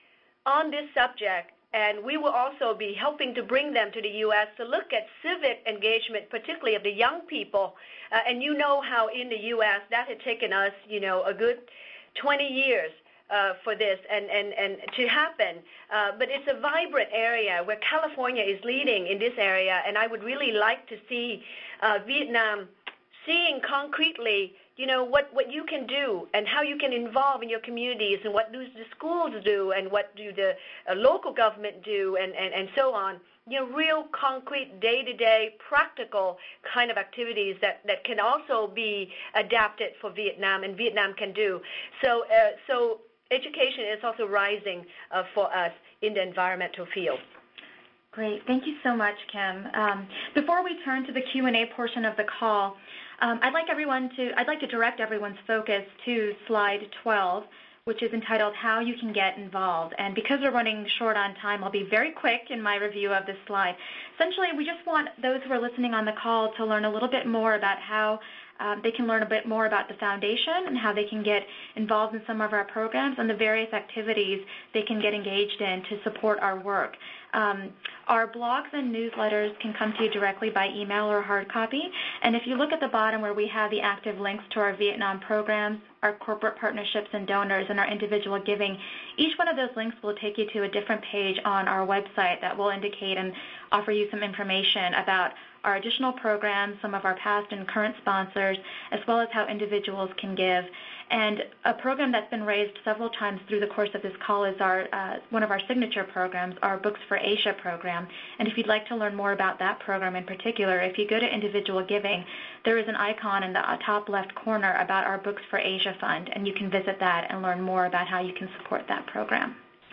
on this subject, and we will also be helping to bring them to the U S to look at civic engagement, particularly of the young people. Uh, and you know how in the U S that had taken us, you know, a good twenty years Uh, for this and, and, and to happen. Uh, but it's a vibrant area where California is leading in this area, and I would really like to see uh, Vietnam seeing concretely, you know, what, what you can do and how you can involve in your communities, and what do the schools do, and what do the uh, local government do, and, and, and so on. You know, real concrete day-to-day practical kind of activities that, that can also be adapted for Vietnam and Vietnam can do. So, uh, so education is also rising uh, for us in the environmental field. Great. Thank you so much, Kim. Um, before we turn to the Q and A portion of the call, um, I'd like everyone to, I'd like to direct everyone's focus to slide twelve, which is entitled How You Can Get Involved. And because we're running short on time, I'll be very quick in my review of this slide. Essentially, we just want those who are listening on the call to learn a little bit more about how Um, they can learn a bit more about the foundation and how they can get involved in some of our programs and the various activities they can get engaged in to support our work. Um, our blogs and newsletters can come to you directly by email or hard copy. And if you look at the bottom where we have the active links to our Vietnam programs, our corporate partnerships and donors, and our individual giving, each one of those links will take you to a different page on our website that will indicate and offer you some information about our additional programs, some of our past and current sponsors, as well as how individuals can give. And a program that's been raised several times through the course of this call is our uh, one of our signature programs, our Books for Asia program. And if you'd like to learn more about that program in particular, if you go to individual giving, there is an icon in the top left corner about our Books for Asia Fund, and you can visit that and learn more about how you can support that program.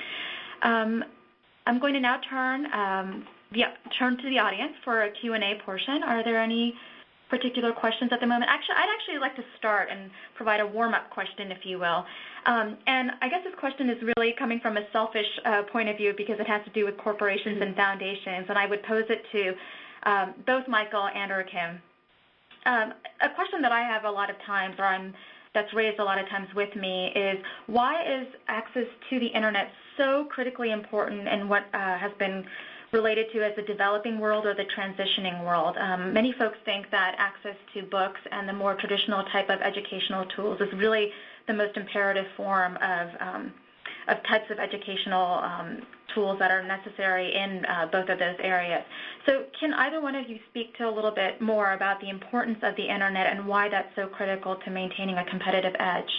Um, I'm going to now turn um, Yeah, turn to the audience for a Q and A portion. Are there any particular questions at the moment? Actually, I'd actually like to start and provide a warm-up question, if you will. Um, and I guess this question is really coming from a selfish uh, point of view because it has to do with corporations mm-hmm. and foundations, and I would pose it to um, both Michael and or Kim. Um, a question that I have a lot of times, or I'm, that's raised a lot of times with me, is why is access to the Internet so critically important in what uh, has been related to as the developing world or the transitioning world? Um, many folks think that access to books and the more traditional type of educational tools is really the most imperative form of, um, of types of educational um, tools that are necessary in uh, both of those areas. So can either one of you speak to a little bit more about the importance of the Internet and why that's so critical to maintaining a competitive edge?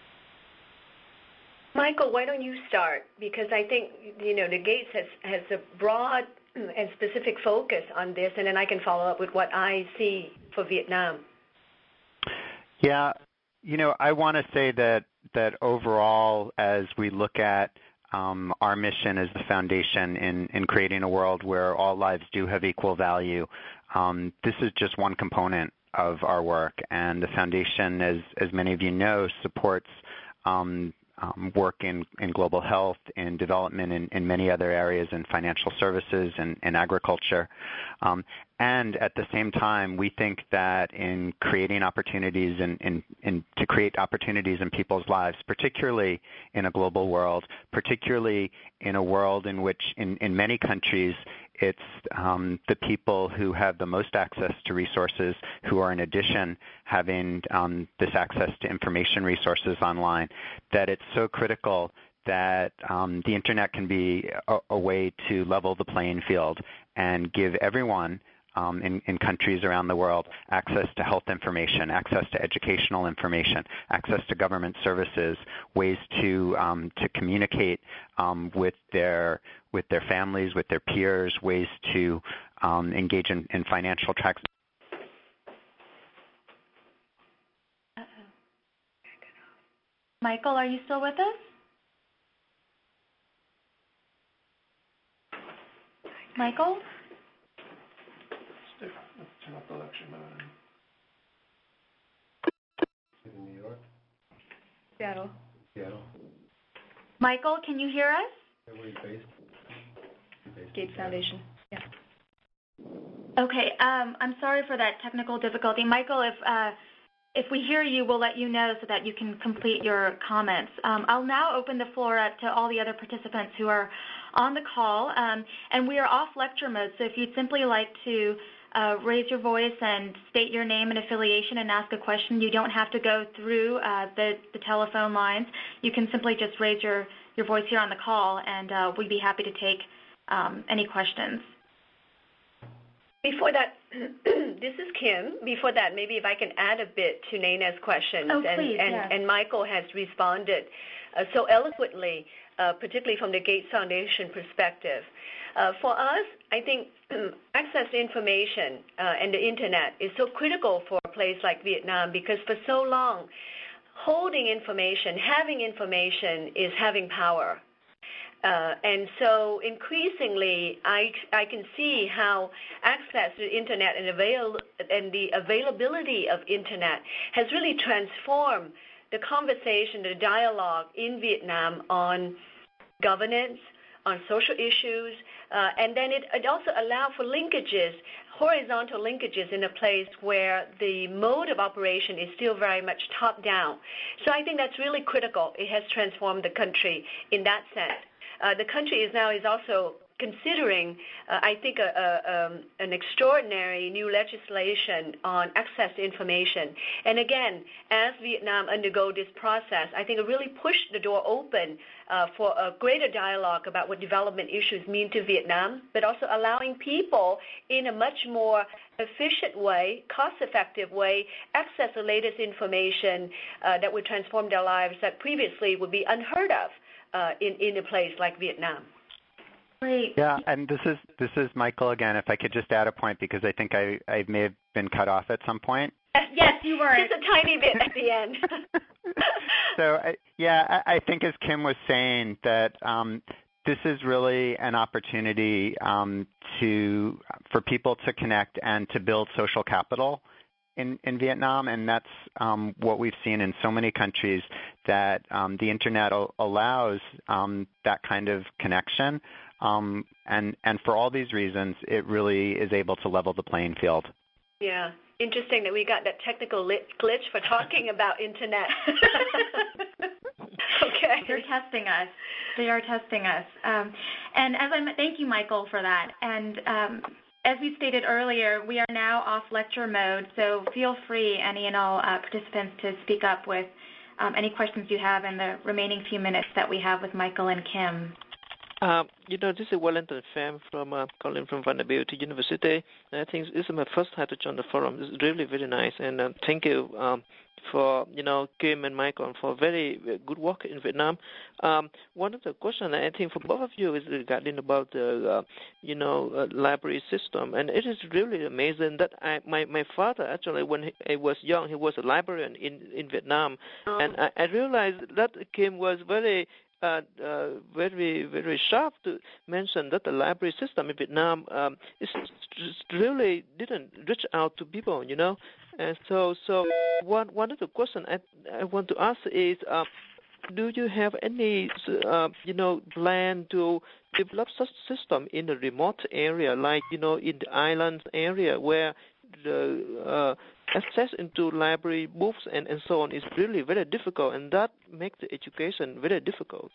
Michael, why don't you start? Because I think, you know, the Gates has, has a broad and specific focus on this, and then I can follow up with what I see for Vietnam. Yeah, you know, I want to say that, that overall, as we look at um, our mission as the foundation in, in creating a world where all lives do have equal value, um, this is just one component of our work, and the foundation, as, as many of you know, supports um, um, work in, in global health, in development, in, in many other areas, in financial services and, and agriculture. Um, and at the same time, we think that in creating opportunities and in, in, in, to create opportunities in people's lives, particularly in a global world, particularly in a world in which in, in many countries it's um, the people who have the most access to resources who are in addition having um, this access to information resources online, that it's so critical that um, the Internet can be a, a way to level the playing field and give everyone um, in, in countries around the world access to health information, access to educational information, access to government services, ways to, um, to communicate um, with their with their families, with their peers, ways to um, engage in, in financial tracks. Uh-oh. Michael, are you still with us? Michael? Let's turn off the lecture mode. In New York? Seattle. Seattle. Michael, can you hear us? Where are you based? Gates Foundation. Yeah. Okay. Um, I'm sorry for that technical difficulty. Michael, if uh, if we hear you, we'll let you know so that you can complete your comments. Um, I'll now open the floor up to all the other participants who are on the call. Um, and we are off lecture mode, so if you'd simply like to uh, raise your voice and state your name and affiliation and ask a question, you don't have to go through uh, the, the telephone lines. You can simply just raise your, your voice here on the call, and uh, we'd be happy to take um, any questions. Before that, this is Kim. Before that, maybe if I can add a bit to Naina's questions. Oh, and, please, and, yes. and Michael has responded uh, so eloquently, uh, particularly from the Gates Foundation perspective. Uh, for us, I think access to information uh, and the Internet is so critical for a place like Vietnam because for so long, holding information, having information is having power. Uh, and so increasingly, I, I can see how access to the Internet and, avail- and the availability of Internet has really transformed the conversation, the dialogue in Vietnam on governance, on social issues, uh, and then it, it also allowed for linkages, horizontal linkages in a place where the mode of operation is still very much top-down. So I think that's really critical. It has transformed the country in that sense. Uh, the country is now is also considering, uh, I think, a, a, um, an extraordinary new legislation on access to information. And again, as Vietnam undergo this process, I think it really pushed the door open uh, for a greater dialogue about what development issues mean to Vietnam, but also allowing people in a much more efficient way, cost-effective way, access the latest information uh, that would transform their lives that previously would be unheard of uh, in, in a place like Vietnam. Great. Yeah, and this is this is Michael again. If I could just add a point, because I think I, I may have been cut off at some point. Yes, you were. Just a tiny bit at the end. So, I, yeah, I, I think as Kim was saying, that um, this is really an opportunity um, to for people to connect and to build social capital in, in Vietnam, and that's um, what we've seen in so many countries, that um, the Internet al- allows um, that kind of connection. Um, and, and for all these reasons, it really is able to level the playing field. Yeah. Interesting that we got that technical glitch for talking about Internet. Okay. They're testing us. They are testing us. Um, and as I thank you, Michael, for that. And um, as we stated earlier, we are now off lecture mode, so feel free, any and all uh, participants, to speak up with um, any questions you have in the remaining few minutes that we have with Michael and Kim. Um, you know, this is Wellington Pham from uh, calling from Vanderbilt University. And I think this is my first time to join the forum. It's really, very nice. And uh, thank you um, for, you know, Kim and Michael for very good work in Vietnam. Um, one of the questions I think for both of you is regarding about the, uh, you know, uh, library system. And it is really amazing that I, my, my father, actually, when he, he was young, he was a librarian in, in Vietnam. Oh. And I, I realized that Kim was very uh, uh, very, very sharp to mention that the library system in Vietnam um, is really didn't reach out to people, you know. And so, so one one of the questions I, I want to ask is, uh, do you have any, uh, you know, plan to develop such system in a remote area, like, you know, in the island area where the uh, access into library books and, and so on is really very difficult, and that makes the education very difficult?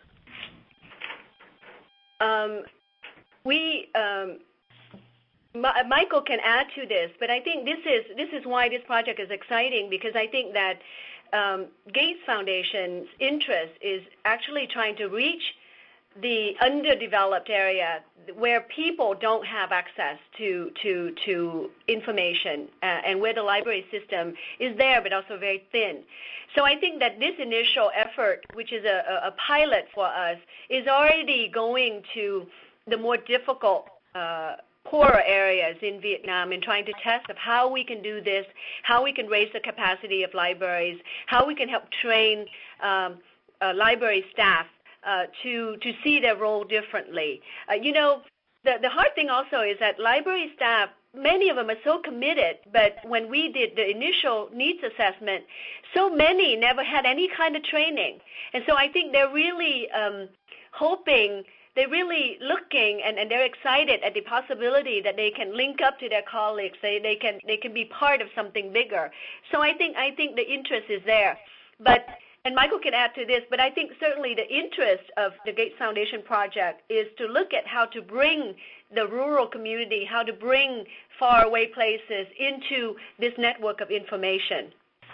Um, we, um, Ma- Michael can add to this, but I think this is this is why this project is exciting, because I think that um, Gates Foundation's interest is actually trying to reach the underdeveloped area where people don't have access to to to information, uh, and where the library system is there but also very thin. So I think that this initial effort, which is a, a pilot for us, is already going to the more difficult uh, poorer areas in Vietnam and trying to test of how we can do this, how we can raise the capacity of libraries, how we can help train um, uh, library staff Uh, to to see their role differently. Uh, you know, the the hard thing also is that library staff, many of them are so committed, but when we did the initial needs assessment, so many never had any kind of training. And so I think they're really um, hoping, they're really looking, and, and they're excited at the possibility that they can link up to their colleagues, they, they can they can be part of something bigger. So I think I think the interest is there. But And Michael can add to this, but I think certainly the interest of the Gates Foundation project is to look at how to bring the rural community, how to bring faraway places into this network of information.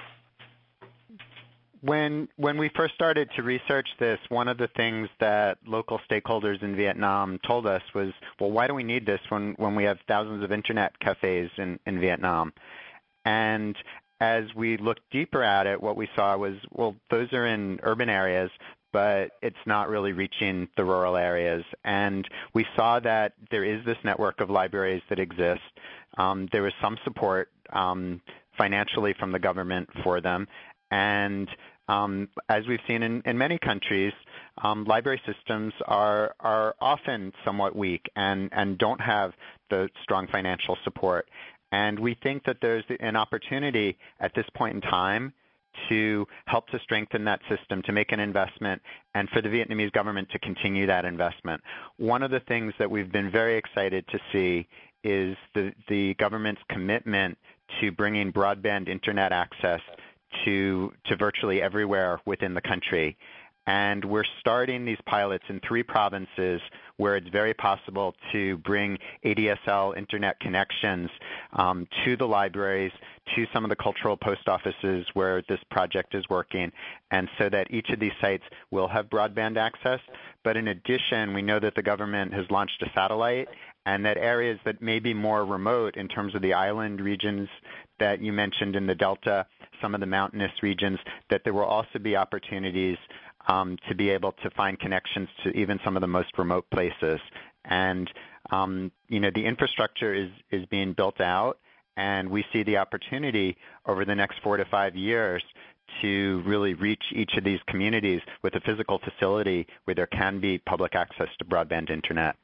When when we first started to research this, one of the things that local stakeholders in Vietnam told us was, well, why do we need this when, when we have thousands of internet cafes in, in Vietnam? And as we looked deeper at it, what we saw was, well, those are in urban areas, but it's not really reaching the rural areas. And we saw that there is this network of libraries that exists. Um, there was some support um, financially from the government for them. And um, as we've seen in, in many countries, um, library systems are, are often somewhat weak and, and don't have the strong financial support. And we think that there's an opportunity at this point in time to help to strengthen that system, to make an investment, and for the Vietnamese government to continue that investment. One of the things that we've been very excited to see is the, the government's commitment to bringing broadband internet access to, to virtually everywhere within the country. And we're starting these pilots in three provinces where it's very possible to bring A D S L internet connections um, to the libraries, to some of the cultural post offices where this project is working, and so that each of these sites will have broadband access. But in addition, we know that the government has launched a satellite, and that areas that may be more remote in terms of the island regions that you mentioned in the Delta, some of the mountainous regions, that there will also be opportunities Um, to be able to find connections to even some of the most remote places. And, um, you know, the infrastructure is, is being built out, and we see the opportunity over the next four to five years to really reach each of these communities with a physical facility where there can be public access to broadband internet.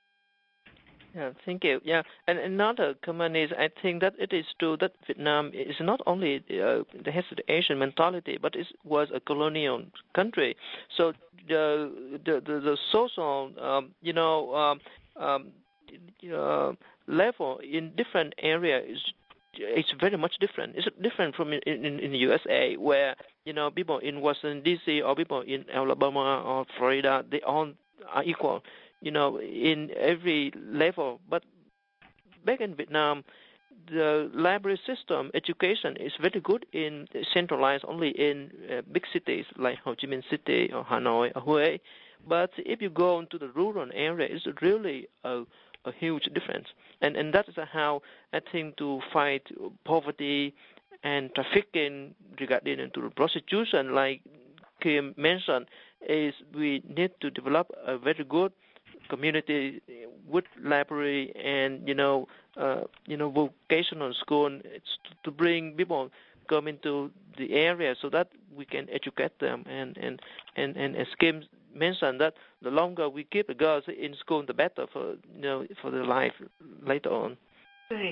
Yeah, thank you. Yeah, and another comment is, I think that it is true that Vietnam is not only uh, the has the Asian mentality, but it was a colonial country. So the the the, the social, um, you know, um, um, uh, level in different areas is it's very much different. It's different from in, in, in the U S A, where, you know, people in Washington D C or people in Alabama or Florida, they all are equal, you know, in every level. But back in Vietnam, the library system, education is very good in centralized only in uh, big cities like Ho Chi Minh City or Hanoi or Hue. But if you go into the rural area, it's really a, a huge difference. And and that is how I think to fight poverty and trafficking regarding into the prostitution, like Kim mentioned, is we need to develop a very good community with library and, you know, uh, you know, vocational school to bring people come into the area so that we can educate them. And and and and as Kim mentioned that the longer we keep the girls in school, the better for you know for their life later on. Right.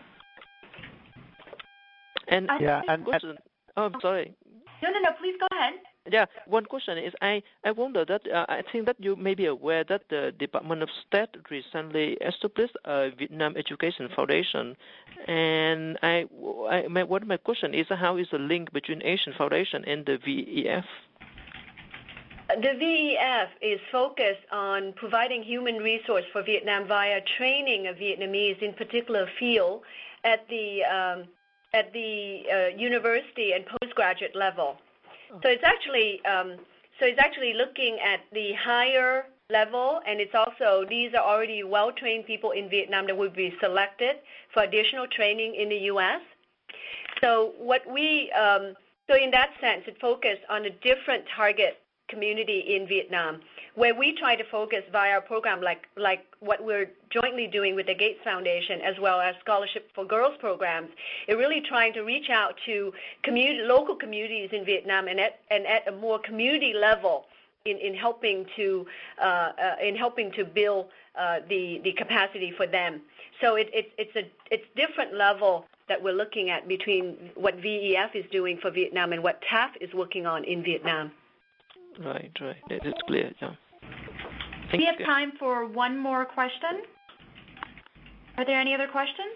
And yeah, and, question, oh, I'm sorry. No, no, no. Please go ahead. Yeah, one question is I, I wonder that uh, I think that you may be aware that the Department of State recently established a Vietnam Education Foundation, and I, I my, one of my question is how is the link between Asian Foundation and the V E F? The V E F is focused on providing human resource for Vietnam via training of Vietnamese in particular field at the um, at the uh, university and postgraduate level. So it's actually um, so it's actually looking at the higher level, and it's also these are already well-trained people in Vietnam that would be selected for additional training in the U S. So what we um, so in that sense, it focused on a different target community in Vietnam, where we try to focus via our program like like what we're jointly doing with the Gates Foundation as well as Scholarship for Girls programs. It really trying to reach out to community, local communities in Vietnam and at, and at a more community level in, in helping to uh, uh, in helping to build uh, the the capacity for them. So it, it, it's a it's different level that we're looking at between what V E F is doing for Vietnam and what T A F is working on in Vietnam. Right, right. That is clear. Yeah. Thank We have you. time for one more question. Are there any other questions?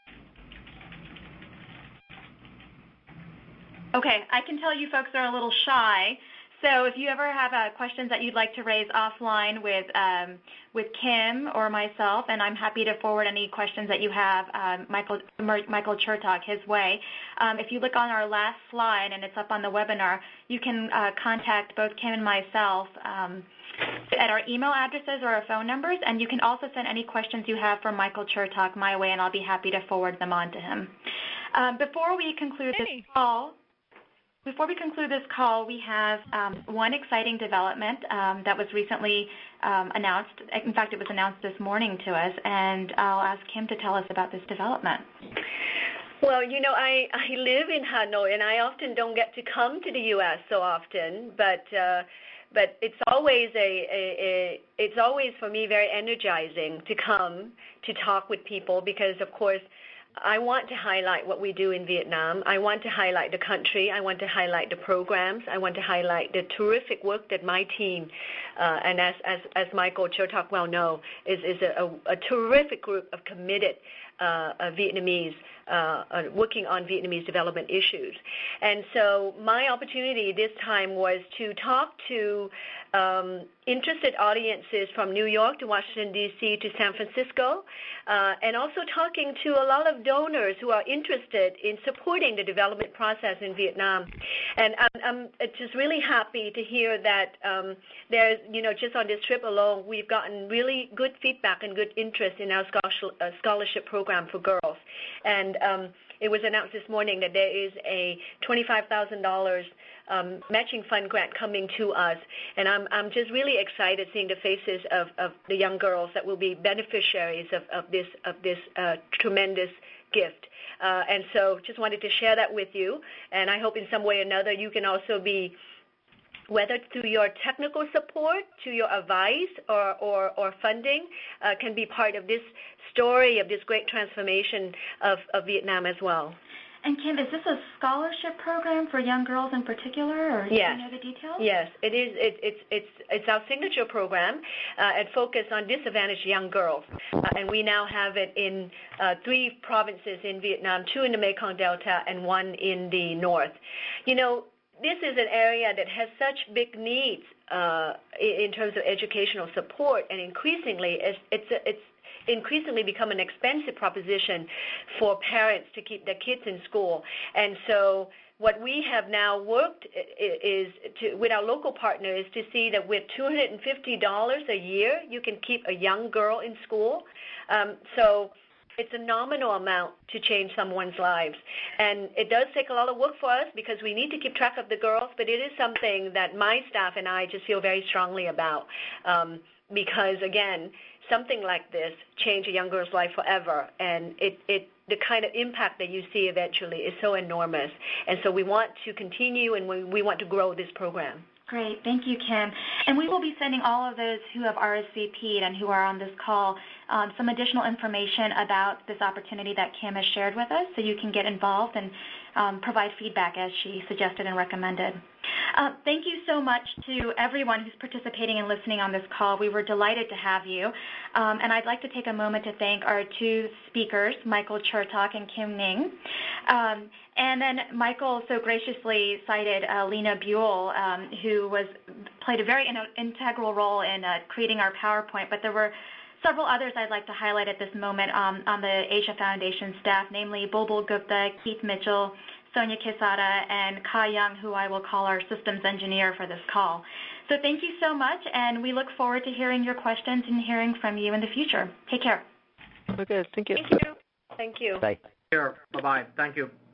Okay, I can tell you folks are a little shy. So if you ever have uh, questions that you'd like to raise offline with um, with Kim or myself, and I'm happy to forward any questions that you have, um, Michael Michael Chertok, his way. Um, if you look on our last slide, and it's up on the webinar, you can uh, contact both Kim and myself um, at our email addresses or our phone numbers, and you can also send any questions you have for Michael Chertok my way, and I'll be happy to forward them on to him. Um, before we conclude this call, Before we conclude this call, we have um, one exciting development um, that was recently um, announced. In fact, it was announced this morning to us, and I'll ask Kim to tell us about this development. Well, you know, I, I live in Hanoi, and I often don't get to come to the U S so often, but uh, but it's always a, a, a it's always for me very energizing to come to talk with people because, of course, I want to highlight what we do in Vietnam. I want to highlight the country. I want to highlight the programs. I want to highlight the terrific work that my team, uh, and as, as, as Michael Chertok well know, is, is a, a, a terrific group of committed uh, uh, Vietnamese uh, uh, working on Vietnamese development issues. And so my opportunity this time was to talk to um, interested audiences from New York to Washington, D C to San Francisco, uh, and also talking to a lot of donors who are interested in supporting the development process in Vietnam. And I'm, I'm just really happy to hear that um, there's, you know, just on this trip alone, we've gotten really good feedback and good interest in our scholarship, uh, scholarship program for girls. And um, it was announced this morning that there is a twenty-five thousand dollars um, matching fund grant coming to us. And I'm, I'm just really excited seeing the faces of, of the young girls that will be beneficiaries of, of this, of this uh, tremendous gift. Uh, and so just wanted to share that with you. And I hope in some way or another you can also be, whether through your technical support, to your advice, or, or, or funding, uh, can be part of this story of this great transformation of, of Vietnam as well. And Kim, is this a scholarship program for young girls in particular, or do yes. you know the details? Yes, it is. It, it's it's it's our signature program uh, and focused on disadvantaged young girls, uh, and we now have it in uh, three provinces in Vietnam, two in the Mekong Delta and one in the north. You know, this is an area that has such big needs uh, in terms of educational support, and increasingly, it's it's it's increasingly become an expensive proposition for parents to keep their kids in school. And so what we have now worked is to, with our local partners, to see that with two hundred fifty dollars a year, you can keep a young girl in school. Um, so it's a nominal amount to change someone's lives. And it does take a lot of work for us because we need to keep track of the girls, but it is something that my staff and I just feel very strongly about um, because, again, something like this change a young girl's life forever, and it, it the kind of impact that you see eventually is so enormous. And so we want to continue, and we, we want to grow this program. Great. Thank you, Kim. And we will be sending all of those who have R S V P'd and who are on this call um, some additional information about this opportunity that Kim has shared with us so you can get involved and um, provide feedback as she suggested and recommended. Uh, thank you so much to everyone who's participating and listening on this call. We were delighted to have you. Um, and I'd like to take a moment to thank our two speakers, Michael Chertok and Kim Ning. Um, and then Michael so graciously cited uh, Lena Buell, um, who was played a very in integral role in uh, creating our PowerPoint. But there were several others I'd like to highlight at this moment um, on the Asia Foundation staff, namely Bulbul Gupta, Keith Mitchell, Sonia Quesada, and Kai Young, who I will call our systems engineer for this call. So thank you so much, and we look forward to hearing your questions and hearing from you in the future. Take care. Okay, thank you. Thank you. Thank you. Bye. Here. Bye-bye. Thank you.